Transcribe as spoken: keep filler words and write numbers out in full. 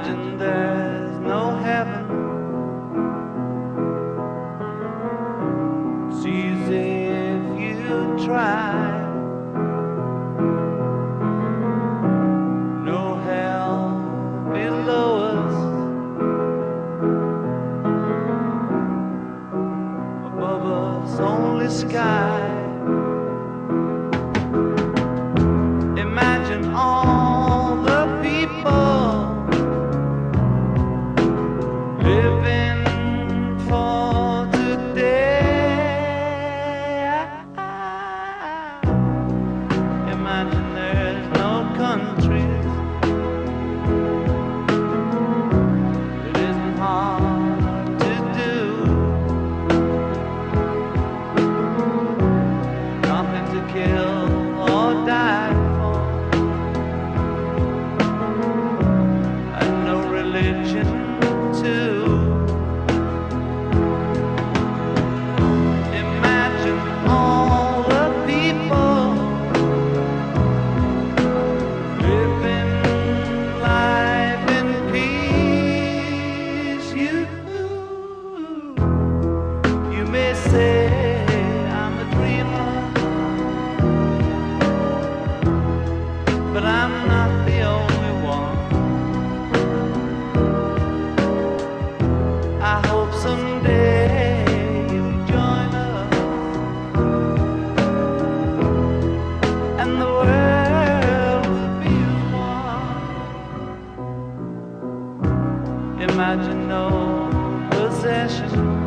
Imagine there's no heaven. It's easy if you try. No hell below us, above us only sky. Imagine all the people living for today. Imagine there's no countries. It isn't hard to do. Nothing to kill or die for, and no religion too. Imagine all the people living life in peace. You, you may say I'm a dreamer, but I'm not the only one. I hope someday you'll join us, and the world will be one. Imagine no possession,